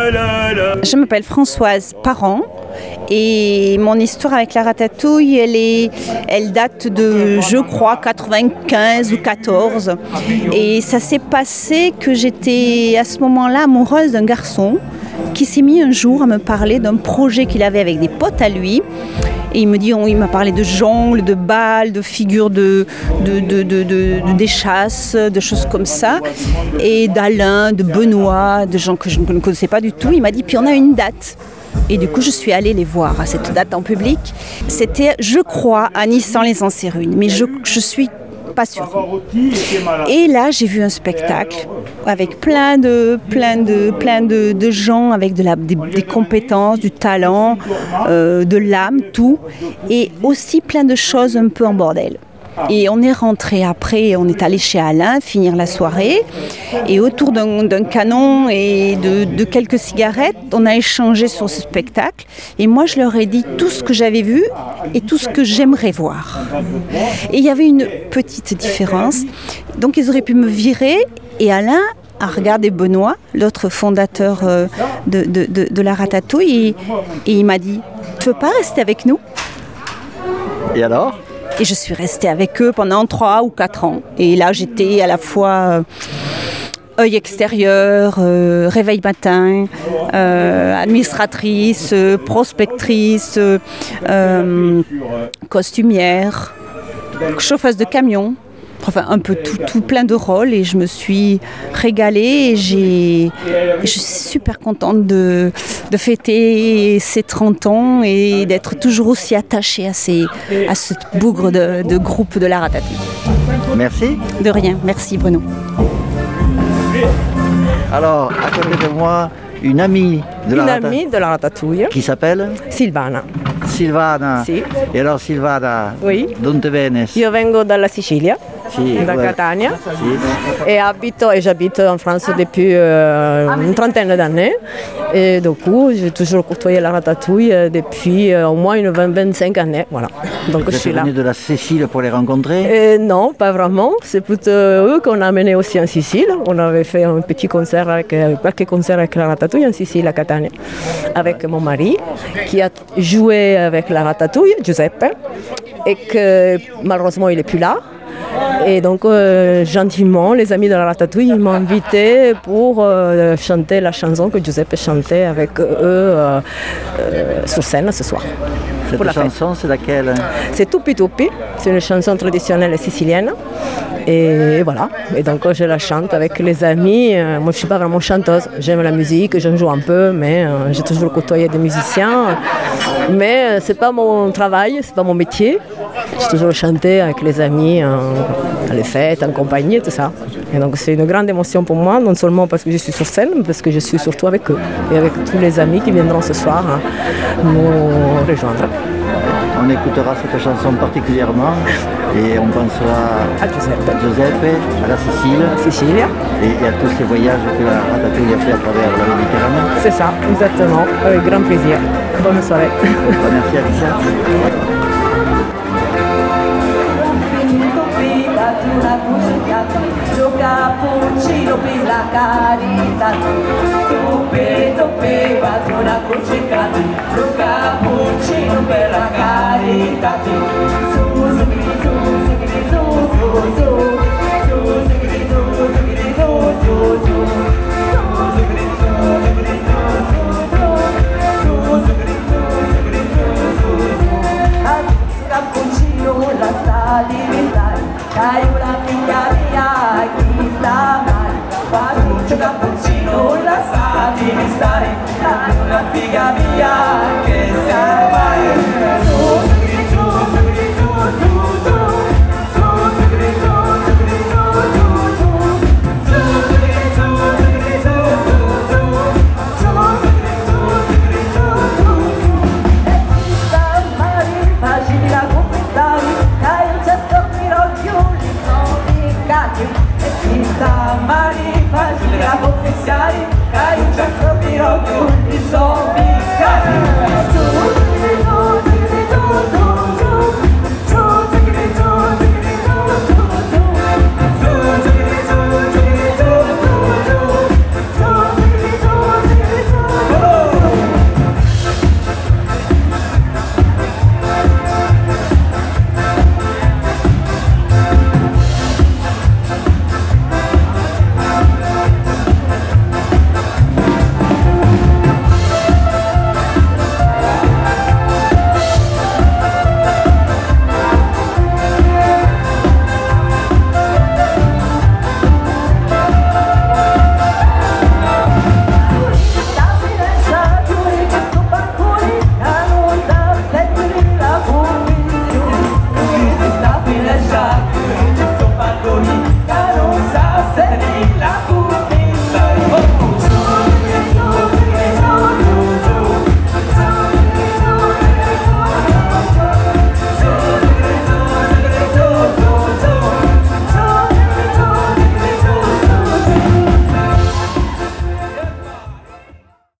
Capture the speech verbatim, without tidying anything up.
Je m'appelle Françoise Parent et mon histoire avec la ratatouille, elle, est, elle date de, je crois, quatre-vingt-quinze ou quatorze. Et ça s'est passé que j'étais à ce moment-là amoureuse d'un garçon qui s'est mis un jour à me parler d'un projet qu'il avait avec des potes à lui. Et il me dit, on, il m'a parlé de jongles, de balles, de figures de, de, de, de, de, de d'échasses, de choses comme ça. Et d'Alain, de Benoît, de gens que je ne connaissais pas du tout. Il m'a dit, puis on a une date. Et du coup, je suis allée les voir à cette date en public. C'était, je crois, à Nissan-les-Ensérunes, mais je, je suis pas sûre. Et là, j'ai vu un spectacle avec plein de, plein de, plein de, de gens avec de la, des, des compétences, du talent, euh, de l'âme, tout, et aussi plein de choses un peu en bordel. Et on est rentré après, on est allé chez Alain finir la soirée et autour d'un, d'un canon et de, de quelques cigarettes, on a échangé sur ce spectacle et moi je leur ai dit tout ce que j'avais vu et tout ce que j'aimerais voir. Et il y avait une petite différence, donc ils auraient pu me virer et Alain a regardé Benoît, l'autre fondateur de, de, de, de la ratatouille et, et il m'a dit « Tu veux pas rester avec nous ?» Et alors ? Et je suis restée avec eux pendant trois ou quatre ans. Et là, j'étais à la fois euh, œil extérieur, euh, réveil matin, euh, administratrice, euh, prospectrice, euh, costumière, chauffeuse de camion. Enfin, un peu tout, tout plein de rôles et je me suis régalée et j'ai, je suis super contente de, de fêter ces trente ans et d'être toujours aussi attachée à, ces, à ce bougre de, de groupe de la ratatouille. Merci. De rien, merci Bruno. Alors, à côté de moi, une amie de la, Une rata... amie de la ratatouille. Qui s'appelle Silvana. Silvana. Sì. E allora Silvana, Oui. dove vieni? Io vengo dalla Sicilia, Sì, da ouais. Catania, Sì. et habite et j'habite en France depuis euh, une trentaine d'années. Et du coup, j'ai toujours côtoyé la ratatouille depuis euh, au moins une vingt à vingt-cinq années. Voilà. Donc Vous je êtes suis là. venu de la Sicile pour les rencontrer? Et non, pas vraiment. C'est plutôt eux qu'on a amené aussi en Sicile. On avait fait un petit concert, avec, quelques concerts avec la ratatouille en Sicile, à Catania, avec mon mari, qui a joué avec la ratatouille, Giuseppe, et que malheureusement il n'est plus là. Et donc, euh, gentiment, les amis de la ratatouille m'ont invité pour euh, chanter la chanson que Giuseppe chantait avec eux euh, euh, sur scène ce soir. Cette chanson, c'est laquelle? C'est Tupi Tupi, c'est une chanson traditionnelle sicilienne. Et voilà, et donc je la chante avec les amis. Moi je ne suis pas vraiment chanteuse, j'aime la musique, j'en joue un peu, mais euh, j'ai toujours côtoyé des musiciens. Mais ce n'est pas mon travail, ce n'est pas mon métier. J'ai toujours chanté avec les amis, euh, à les fêtes, en compagnie, tout ça. Et donc c'est une grande émotion pour moi, non seulement parce que je suis sur scène, mais parce que je suis surtout avec eux. Et avec tous les amis qui viendront ce soir hein, nous rejoindre. On écoutera cette chanson particulièrement et on pensera à Giuseppe, à, Giuseppe, à la Sicile, Sicile. Et, et à tous ces voyages que la ratatouille a fait à travers la Méditerranée. C'est ça, exactement, avec grand plaisir. Bonne soirée. Merci Alicia. Cappuccino per la carità, toppe toppe patrona cucicati, lo cappuccino per la carità, su su su su su su su su su su su cappuccino la sta diventare, dai una figlia mia chi sta male, faccio cappuccino la sa di stare, dai una figa mia